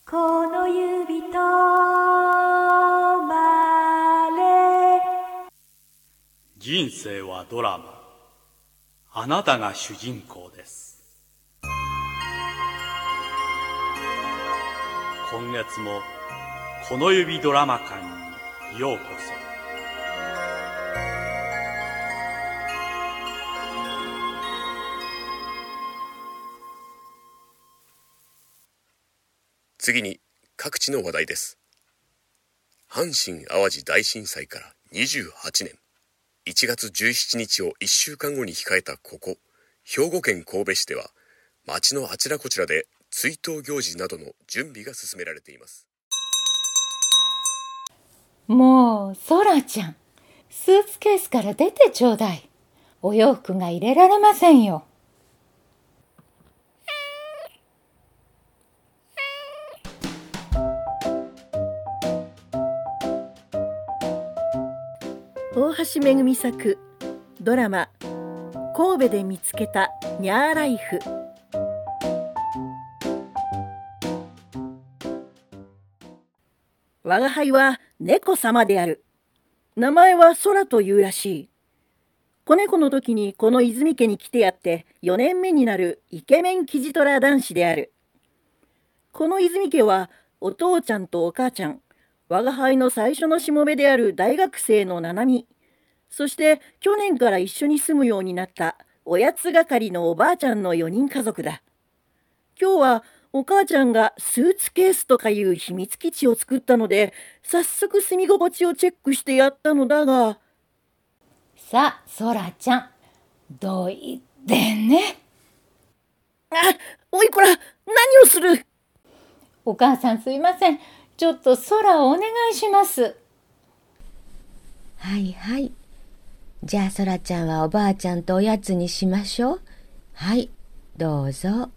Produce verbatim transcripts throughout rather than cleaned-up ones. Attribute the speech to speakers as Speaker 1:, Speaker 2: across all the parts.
Speaker 1: この指とまれ。
Speaker 2: 人生はドラマ。あなたが主人公です。今月もこの指ドラマ館にようこそ。
Speaker 3: 次に各地の話題です。阪神・淡路大震災からにじゅうはちねん、いちがつじゅうしちにちをいっしゅうかんごに控えたここ、兵庫県神戸市では、町のあちらこちらで追悼行事などの準備が進められています。
Speaker 4: もう、そらちゃん、スーツケースから出てちょうだい。お洋服が入れられませんよ。
Speaker 5: 大橋めぐみ作ドラマ「神戸で見つけたニャーライフ」。我が輩は猫様である。名前は空というらしい。子猫の時にこの泉家に来てやってよねんめになるイケメンキジトラ男子である。この泉家はお父ちゃんとお母ちゃん、我が輩の最初のしもべである大学生の七海、そして去年から一緒に住むようになったおやつ係のおばあちゃんのよにん家族だ。今日はお母ちゃんがスーツケースとかいう秘密基地を作ったので、早速住み心地をチェックしてやったのだが。
Speaker 4: さあ、そらちゃん、どいてね。
Speaker 5: あ、おいこら、何をする。
Speaker 4: お母さんすいません。ちょっと空をお願いします。
Speaker 6: はいはい。じゃあそらちゃんはおばあちゃんとおやつにしましょう。はい、どうぞ。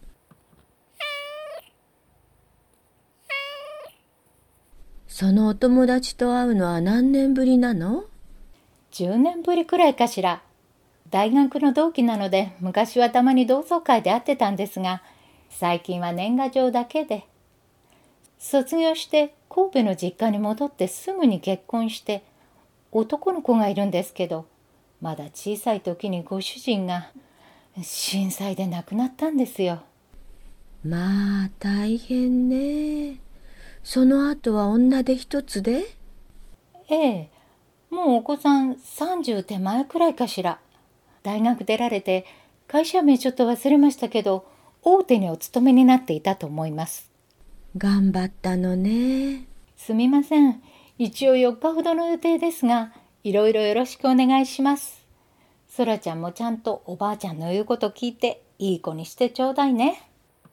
Speaker 6: そのお友達と会うのは何年ぶりなの？
Speaker 4: じゅうねんぶりくらいかしら。大学の同期なので、昔はたまに同窓会で会ってたんですが、最近は年賀状だけで。卒業して神戸の実家に戻ってすぐに結婚して男の子がいるんですけど、まだ小さい時にご主人が震災で亡くなったんですよ。
Speaker 6: まあ大変ね。その後は女手一つで？
Speaker 4: ええ、もうお子さんさんじゅう手前くらいかしら。大学出られて会社名ちょっと忘れましたけど、大手にお勤めになっていたと思います。
Speaker 6: 頑張ったのね。
Speaker 4: すみません。一応よっかほどの予定ですが、いろいろよろしくお願いします。そらちゃんもちゃんとおばあちゃんの言うこと聞いて、いい子にしてちょうだいね。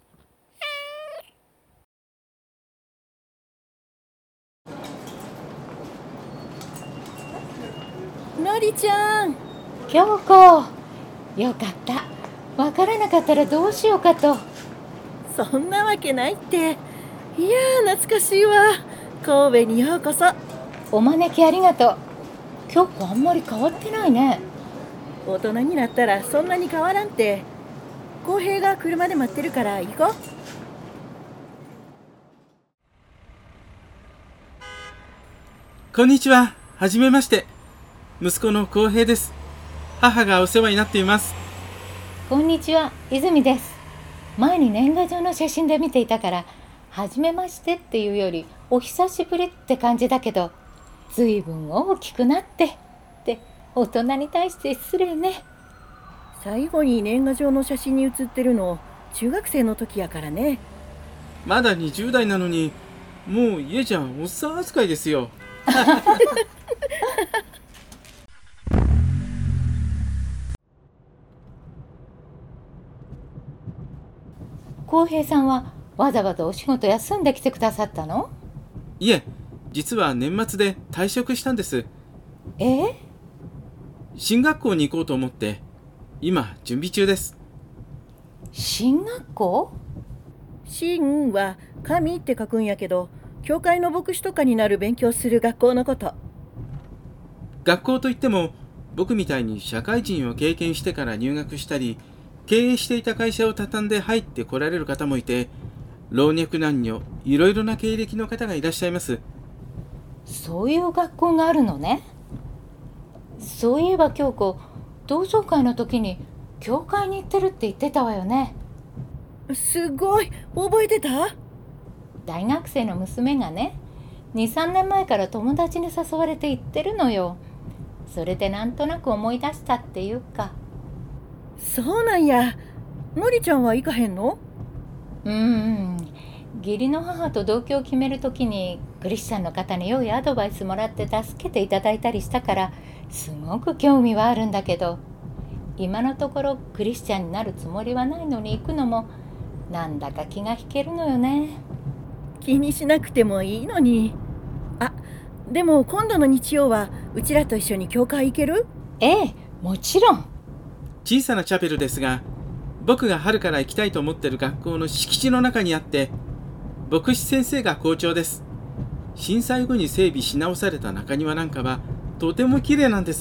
Speaker 5: のりちゃん。
Speaker 4: 京子、よかった。わからなかったらどうしようかと。
Speaker 5: そんなわけないって。いやー、懐かしいわ。神戸にようこそ。
Speaker 4: お招きありがとう。京子あんまり変わってないね。
Speaker 5: 大人になったらそんなに変わらんって。浩平が車で待ってるから行こう。
Speaker 7: こんにちは。はじめまして。息子の浩平です。母がお世話になっています。
Speaker 4: こんにちは、泉です。前に年賀状の写真で見ていたから、はじめましてっていうよりお久しぶりって感じだけど、ずいぶん大きくなってって大人に対して失礼ね。
Speaker 5: 最後に年賀状の写真に写ってるの中学生の時やからね。
Speaker 7: まだにじゅう代なのに、もう家じゃおっさん扱いですよ。
Speaker 4: 浩平さんはわざわざお仕事休んできてくださったの？
Speaker 7: いえ、実は年末で退職したんです。
Speaker 4: え？
Speaker 7: 進学校に行こうと思って今準備中です。
Speaker 4: 進学校？
Speaker 5: 進は神って書くんやけど、教会の牧師とかになる勉強する学校のこと。
Speaker 7: 学校といっても、僕みたいに社会人を経験してから入学したり、経営していた会社を畳んで入ってこられる方もいて、 老若男女、いろいろな経歴の方がいらっしゃいます。
Speaker 4: そういう学校があるのね。そういえば京子、同窓会の時に教会に行ってるって言ってたわよね。
Speaker 5: すごい、覚えてた？
Speaker 4: 大学生の娘がね、にさんねんまえから友達に誘われて行ってるのよ。それでなんとなく思い出したっていうか。
Speaker 5: そうなんや。のりちゃんは行かへんの？
Speaker 4: うん、義理の母と同居を決めるときにクリスチャンの方に良いアドバイスもらって助けていただいたりしたから、すごく興味はあるんだけど、今のところクリスチャンになるつもりはないのに行くのもなんだか気が引けるのよね。
Speaker 5: 気にしなくてもいいのに。あ、でも今度の日曜はうちらと一緒に教会行ける？
Speaker 4: ええ、もちろん。
Speaker 7: 小さなチャペルですが、僕が春から行きたいと思っている学校の敷地の中にあって、牧師先生が校長です。震災後に整備し直された中庭なんかはとても綺麗なんです。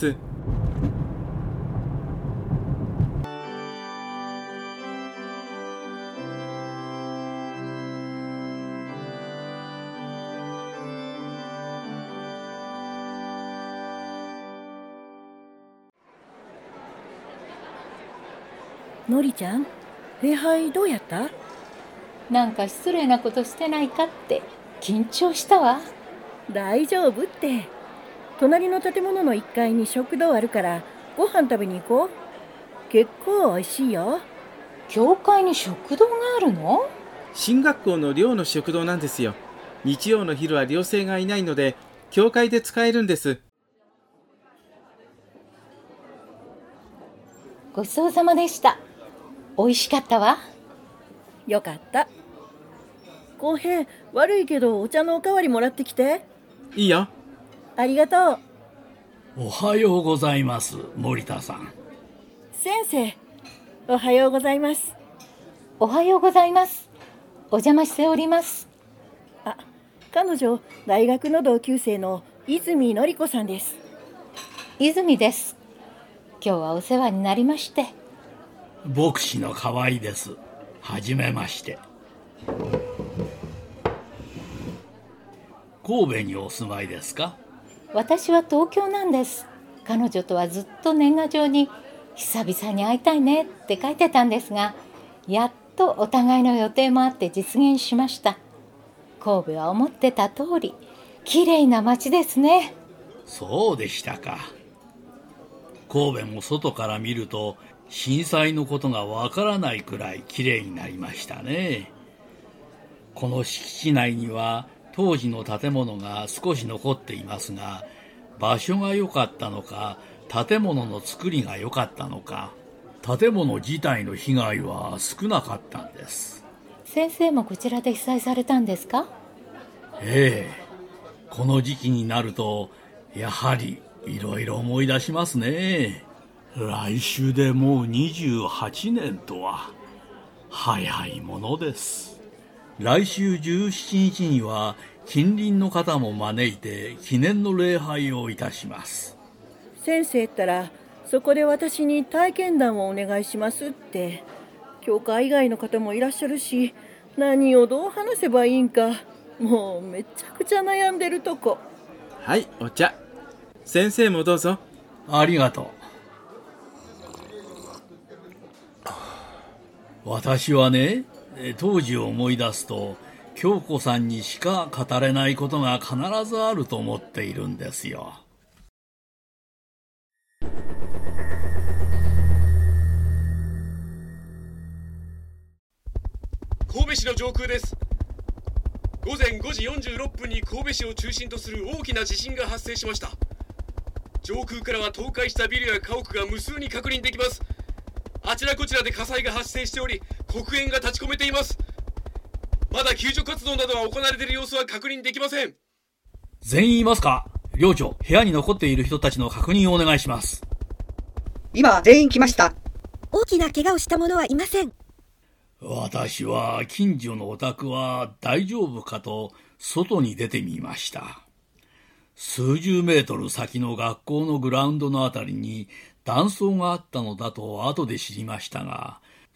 Speaker 5: のりちゃん、礼拝どうやった？
Speaker 4: なんか失礼なことしてないかって緊張したわ。
Speaker 5: 大丈夫って。隣の建物のいっかいに食堂あるからご飯食べに行こう。結構おいしいよ。
Speaker 4: 教会に食堂があるの？
Speaker 7: 進学校の寮の食堂なんですよ。日曜の昼は寮生がいないので教会で使えるんです。
Speaker 4: ごちそうさまでした。美味しかったわ。
Speaker 5: よかった。浩平、悪いけどお茶のおかわりもらってきて。
Speaker 7: いいよ。
Speaker 5: ありがとう。
Speaker 8: おはようございます、森田さん。
Speaker 5: 先生、おはようございます。
Speaker 4: おはようございます。お邪魔しております。
Speaker 5: あ、彼女、大学の同級生の泉のり子さんです。
Speaker 4: 泉です。今日はお世話になりまして。
Speaker 8: 牧師の河合です。はじめまして。神戸にお住まいですか？
Speaker 4: 私は東京なんです。彼女とはずっと年賀状に久々に会いたいねって書いてたんですが、やっとお互いの予定もあって実現しました。神戸は思ってた通り綺麗な街ですね。
Speaker 8: そうでしたか。神戸も外から見ると震災のことがわからないくらい綺麗になりましたね。この敷地内には当時の建物が少し残っていますが、場所が良かったのか建物の作りが良かったのか、建物自体の被害は少なかったんです。
Speaker 4: 先生もこちらで被災されたんですか？
Speaker 8: ええ、この時期になるとやはりいろいろ思い出しますね。来週でもうにじゅうはちねんとは早いものです。来週じゅうしちにちには近隣の方も招いて記念の礼拝をいたします。
Speaker 5: 先生ったらそこで私に体験談をお願いしますって。教会以外の方もいらっしゃるし、何をどう話せばいいんかもうめちゃくちゃ悩んでるとこ。
Speaker 7: はい、お茶。先生もどうぞ。
Speaker 8: ありがとう。私はね、当時を思い出すと京子さんにしか語れないことが必ずあると思っているんですよ。
Speaker 3: 神戸市の上空です。午前ごじよんじゅうろっぷんに神戸市を中心とする大きな地震が発生しました。上空からは倒壊したビルや家屋が無数に確認できます。あちらこちらで火災が発生しており、黒煙が立ち込めています。まだ救助活動などは行われている様子は確認できません。
Speaker 8: 全員いますか？寮長、部屋に残っている人たちの確認をお願いします。
Speaker 9: 今、全員来ました。
Speaker 10: 大きな怪我をした者はいません。
Speaker 8: 私は近所のお宅は大丈夫かと外に出てみました。数十メートル先の学校のグラウンドのあたりに断層があったのだと後で知りましたが、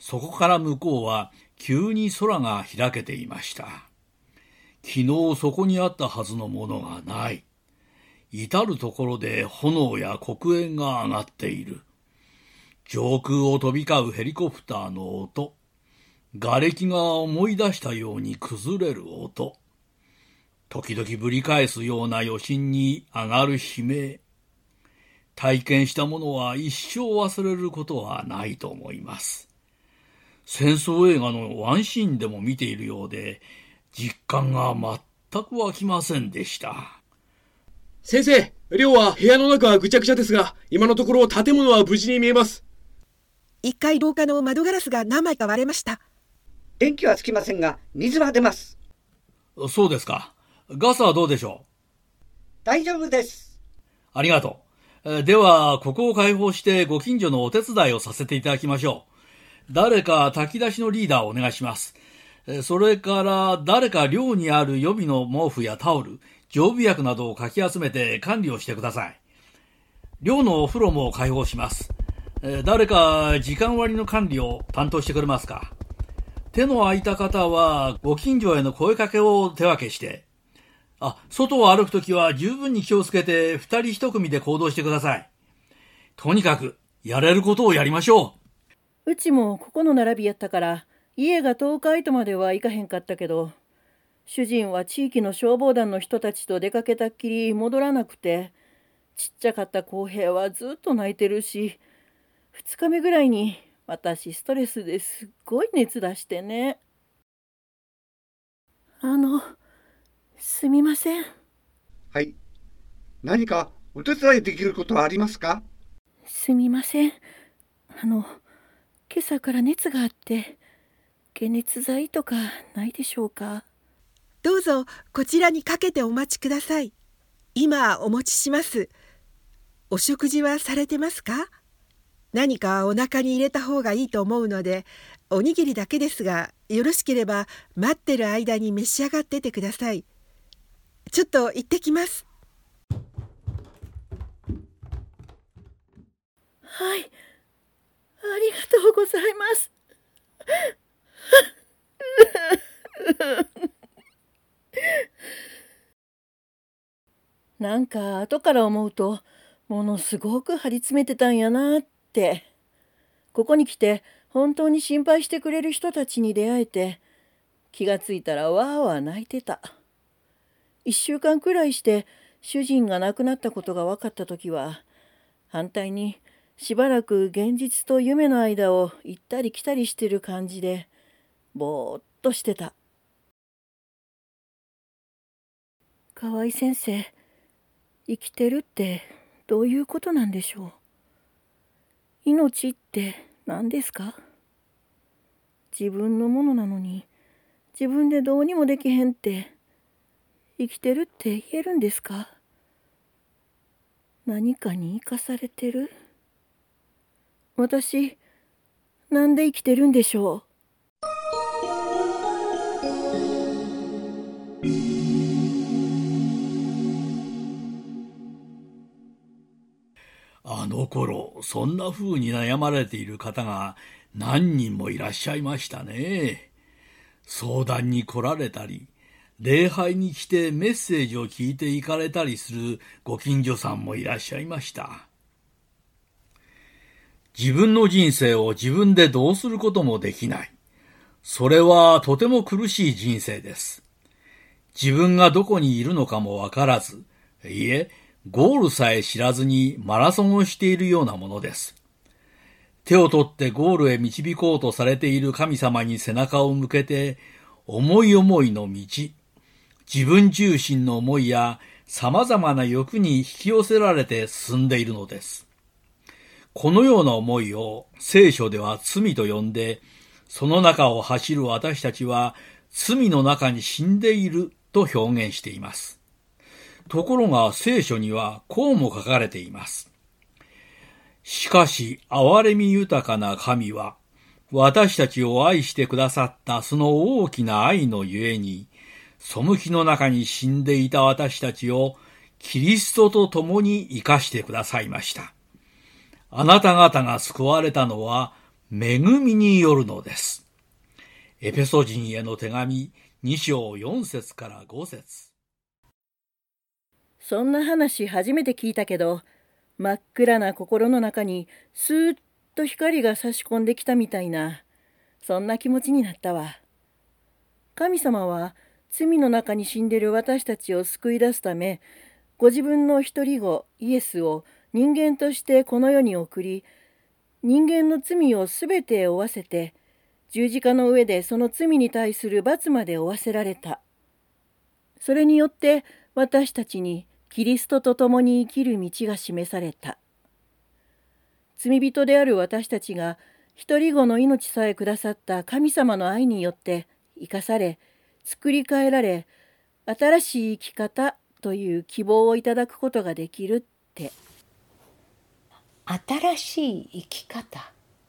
Speaker 8: そこから向こうは急に空が開けていました。昨日そこにあったはずのものがない。至るところで炎や黒煙が上がっている。上空を飛び交うヘリコプターの音。瓦礫が思い出したように崩れる音。時々ぶり返すような余震に上がる悲鳴。体験したものは一生忘れることはないと思います。戦争映画のワンシーンでも見ているようで、実感が全く湧きませんでした。
Speaker 11: 先生、寮は部屋の中はぐちゃぐちゃですが、今のところ建物は無事に見えます。
Speaker 10: 一階廊下の窓ガラスが何枚か割れました。
Speaker 9: 電気はつきませんが、水は出ます。
Speaker 8: そうですか。ガスはどうでしょう？
Speaker 9: 大丈夫です。
Speaker 8: ありがとう。では、ここを開放してご近所のお手伝いをさせていただきましょう。誰か炊き出しのリーダーをお願いします。それから誰か寮にある予備の毛布やタオル、常備薬などをかき集めて管理をしてください。寮のお風呂も開放します。誰か時間割の管理を担当してくれますか？手の空いた方はご近所への声かけを手分けして、あ、外を歩くときは十分に気をつけて二人一組で行動してください。とにかくやれることをやりましょ
Speaker 5: う。うちもここの並びやったから家が倒壊とまではいかへんかったけど、主人は地域の消防団の人たちと出かけたっきり戻らなくて、ちっちゃかった公平はずっと泣いてるし、二日目ぐらいに私ストレスですっごい熱出してね。あの、すみません。
Speaker 12: はい。何かお手伝いできることはありますか？
Speaker 5: すみません。あの、今朝から熱があって、解熱剤とかないでしょうか？
Speaker 10: どうぞこちらにかけてお待ちください。今お持ちします。お食事はされてますか？何かお腹に入れた方がいいと思うので、おにぎりだけですが、よろしければ待ってる間に召し上がっててください。ちょっと行ってきます。
Speaker 5: はい、ありがとうございます。なんか後から思うとものすごく張り詰めてたんやなって。ここに来て本当に心配してくれる人たちに出会えて、気がついたらわーわー泣いてた。一週間くらいして主人が亡くなったことが分かった時は、反対にしばらく現実と夢の間を行ったり来たりしてる感じでぼーっとしてた。河合先生、生きてるってどういうことなんでしょう。命って何ですか？自分のものなのに自分でどうにもできへんって生きてるって言えるんですか？何かに生かされてる？私、なんで生きてるんでしょう。
Speaker 8: あの頃、そんな風に悩まれている方が何人もいらっしゃいましたね。相談に来られたり、礼拝に来てメッセージを聞いていかれたりするご近所さんもいらっしゃいました。自分の人生を自分でどうすることもできない。それはとても苦しい人生です。自分がどこにいるのかもわからず、いえ、ゴールさえ知らずにマラソンをしているようなものです。手を取ってゴールへ導こうとされている神様に背中を向けて、思い思いの道、自分中心の思いや様々な欲に引き寄せられて進んでいるのです。このような思いを聖書では罪と呼んで、その中を走る私たちは罪の中に死んでいると表現しています。ところが聖書にはこうも書かれています。しかし憐れみ豊かな神は、私たちを愛してくださったその大きな愛のゆえに、背きの中に死んでいた私たちをキリストと共に生かしてくださいました。あなた方が救われたのは恵みによるのです。エペソ人への手紙に章よん節からご節。
Speaker 5: そんな話初めて聞いたけど、真っ暗な心の中にスーッと光が差し込んできたみたいな、そんな気持ちになったわ。神様は罪の中に死んでる私たちを救い出すため、ご自分の一人子イエスを人間としてこの世に送り、人間の罪をすべて負わせて、十字架の上でその罪に対する罰まで負わせられた。それによって私たちにキリストと共に生きる道が示された。罪人である私たちが一人子の命さえくださった神様の愛によって生かされ、作り変えられ、新しい生き方という希望をいただくことができるって。
Speaker 4: 新しい生き方。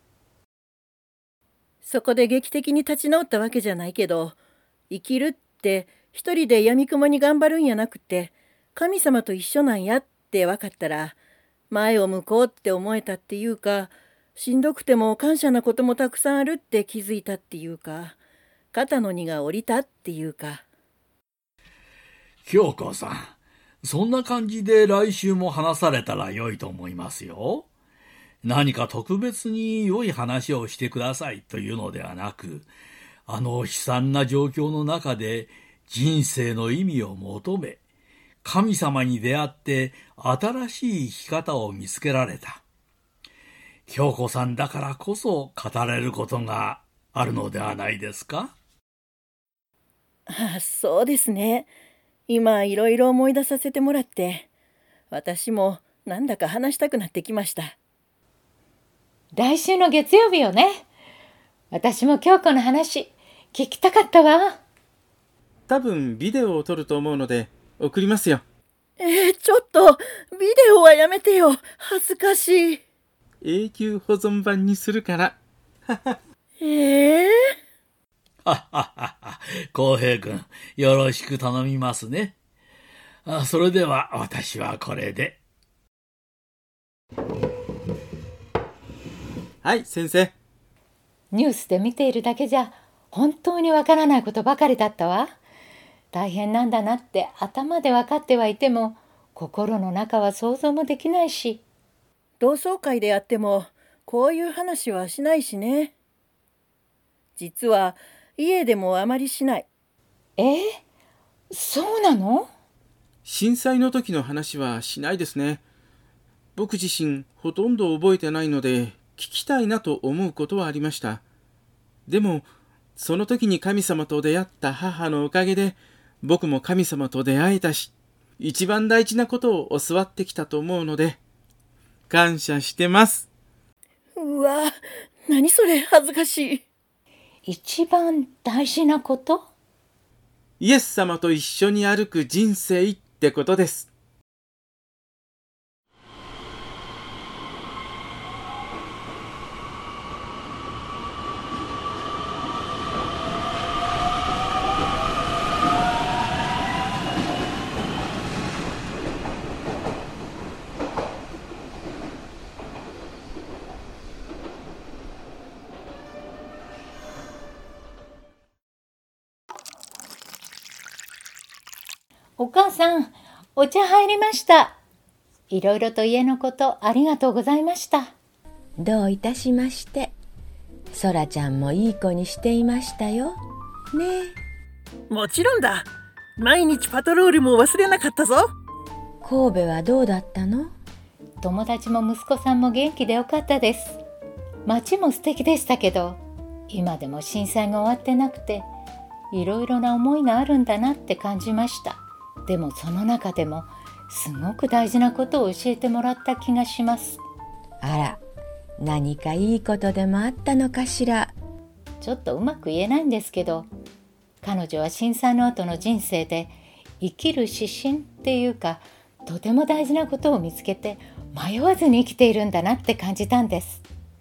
Speaker 5: そこで劇的に立ち直ったわけじゃないけど、生きるって一人でやみくもに頑張るんやなくて、神様と一緒なんやって分かったら、前を向こうって思えたっていうか、しんどくても感謝なこともたくさんあるって気づいたっていうか、肩の荷が下りたっていうか。
Speaker 8: 京子さん、そんな感じで来週も話されたら良いと思いますよ。何か特別に良い話をしてくださいというのではなく、あの悲惨な状況の中で人生の意味を求め、神様に出会って新しい生き方を見つけられた。京子さんだからこそ語れることがあるのではないですか？
Speaker 5: ああ、そうですね。今いろいろ思い出させてもらって、私もなんだか話したくなってきました。
Speaker 4: 来週の月曜日よね。私も京子の話聞きたかったわ。
Speaker 7: 多分ビデオを撮ると思うので送りますよ。
Speaker 5: えー、ちょっとビデオはやめてよ。恥ずかしい。
Speaker 7: 永久保存版にするから。
Speaker 5: ええー、
Speaker 8: はははは、浩平君、よろしく頼みますね。あ、それでは私はこれで。
Speaker 7: はい、先生。
Speaker 4: ニュースで見ているだけじゃ本当にわからないことばかりだったわ。大変なんだなって頭で分かってはいても、心の中は想像もできないし。
Speaker 5: 同窓会であってもこういう話はしないしね。実は家でもあまりしない。
Speaker 4: えー、そうなの？
Speaker 7: 震災の時の話はしないですね。僕自身ほとんど覚えてないので聞きたいなと思うことはありました。でもその時に神様と出会った母のおかげで僕も神様と出会えたし、一番大事なことを教わってきたと思うので感謝してます。
Speaker 5: うわ、何それ、恥ずかしい。
Speaker 4: 一番大事なこと？
Speaker 7: イエス様と一緒に歩く人生ってことです。
Speaker 4: お母さん、お茶入りました。いろいろと家のことありがとうございました。
Speaker 6: どういたしまして。そらちゃんもいい子にしていましたよ。ね
Speaker 5: え。もちろんだ。毎日パトロールも忘れなかったぞ。
Speaker 6: 神戸はどうだったの？
Speaker 4: 友達も息子さんも元気でよかったです。街も素敵でしたけど、今でも震災が終わってなくて、いろいろな思いがあるんだなって感じました。でもその中でもすごく大事なことを教えてもらった気がします。
Speaker 6: あら、何かいいことでもあったのかしら。
Speaker 4: ちょっとうまく言えないんですけど、彼女は震災の後の人生で生きる指針っていうか、とても大事なことを見つけて迷わずに生きているんだなって感じたんです。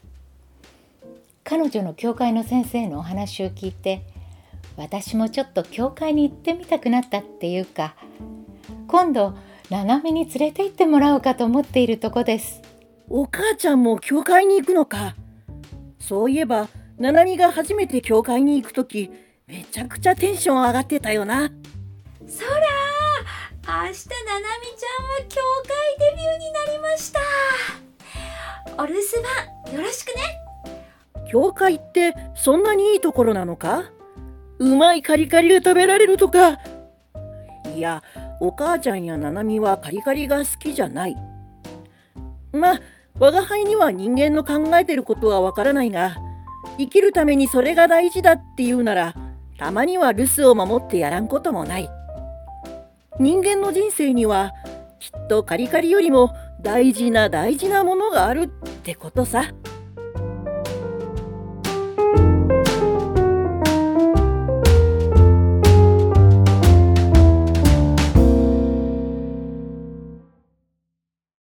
Speaker 4: 彼女の教会の先生のお話を聞いて、私もちょっと教会に行ってみたくなったっていうか、今度長めに連れて行ってもらおうかと思っているとこです。
Speaker 5: お母ちゃんも教会に行くのか。 そういえば、ななみが初めて教会に行くとき、めちゃくちゃテンション上がってたよな。
Speaker 13: そら、明日ななみちゃんは教会デビューになりました。お留守番よろしくね。
Speaker 5: 教会ってそんなにいいところなのか？うまいカリカリが食べられるとか。いや、お母ちゃんやななみはカリカリが好きじゃない。まあ、我が輩には人間の考えてることはわからないが、生きるためにそれが大事だっていうなら、たまには留守を守ってやらんこともない。人間の人生にはきっとカリカリよりも大事な大事なものがあるってことさ。